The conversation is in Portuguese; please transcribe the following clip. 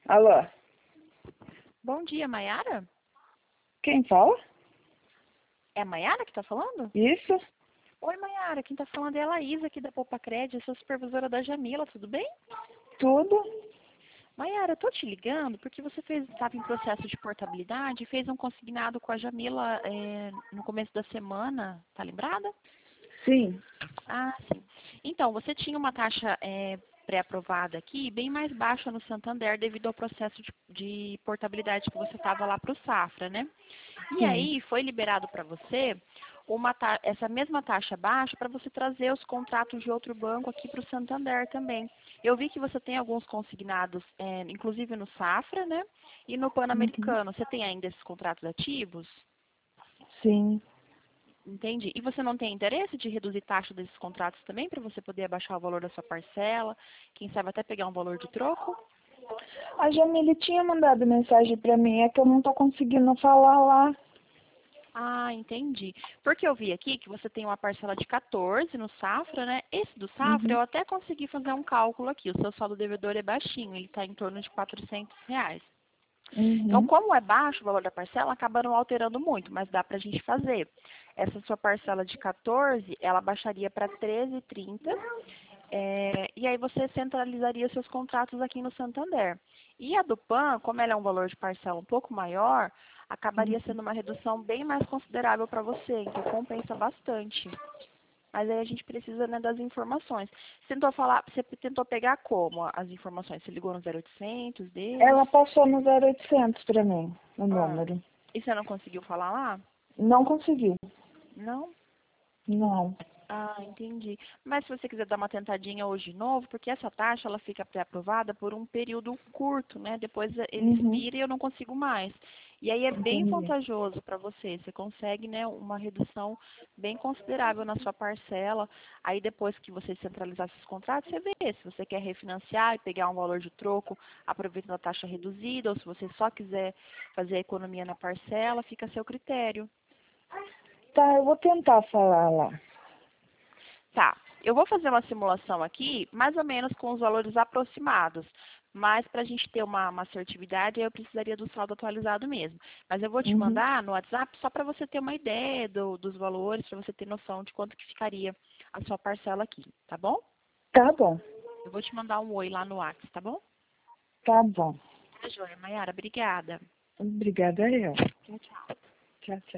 Alô? Bom dia, Maiara? Quem fala? É a Maiara que está falando? Isso? Oi, Maiara, quem está falando é a Laísa aqui da Poupa Crédito, eu sou supervisora da Jamila, tudo bem? Tudo? Maiara, eu tô te ligando porque você estava em processo de portabilidade e fez um consignado com a Jamila no começo da semana, tá lembrada? Sim. Ah, sim. Então, você tinha uma taxa pré-aprovada aqui, bem mais baixa no Santander devido ao processo de portabilidade que você estava lá para o Safra, né? E Sim. aí foi liberado para você essa mesma taxa baixa para você trazer os contratos de outro banco aqui para o Santander também. Eu vi que você tem alguns consignados, inclusive no Safra, né? E no Uhum. Pan-Americano. Você tem ainda esses contratos ativos? Sim. Entendi. E você não tem interesse de reduzir taxa desses contratos também para você poder abaixar o valor da sua parcela? Quem sabe até pegar um valor de troco? A Jamile tinha mandado mensagem pra mim, é que eu não tô conseguindo falar lá. Ah, entendi. Porque eu vi aqui que você tem uma parcela de 14 no Safra, né? Esse do Safra Uhum. eu até consegui fazer um cálculo aqui. O seu saldo devedor é baixinho, ele está em torno de R$ 400. Então, Uhum. como é baixo o valor da parcela, acaba não alterando muito, mas dá para a gente fazer. Essa sua parcela de 14, ela baixaria para 13,30. E aí você centralizaria seus contratos aqui no Santander. E a do PAN, como ela é um valor de parcela um pouco maior, acabaria sendo uma redução bem mais considerável para você, então compensa bastante. Mas aí a gente precisa, né, das informações. Você tentou pegar como as informações? Você ligou no 0800 deles? Ela passou no 0800 pra mim, o Ah, número. e você não conseguiu falar lá? Não consegui. Não? Não. Ah, entendi. Mas se você quiser dar uma tentadinha hoje de novo, porque essa taxa ela fica pré-aprovada por um período curto, né? Depois ele Uhum. expira e eu não consigo mais. E aí é bem Entendi. vantajoso para você. Você consegue, né, uma redução bem considerável na sua parcela. Aí depois que você centralizar esses contratos, você vê se você quer refinanciar e pegar um valor de troco aproveitando a taxa reduzida, ou se você só quiser fazer a economia na parcela, fica a seu critério. Tá, eu vou tentar falar lá. Tá, eu vou fazer uma simulação aqui, mais ou menos com os valores aproximados, mas para a gente ter uma assertividade, eu precisaria do saldo atualizado mesmo. Mas eu vou te Uhum. mandar no WhatsApp só para você ter uma ideia dos valores, para você ter noção de quanto que ficaria a sua parcela aqui, tá bom? Tá bom. Eu vou te mandar um oi lá no WhatsApp, tá bom? Tá bom. Tá joia, Maiara, obrigada. Obrigada, eu. Tchau, tchau. Tchau, tchau.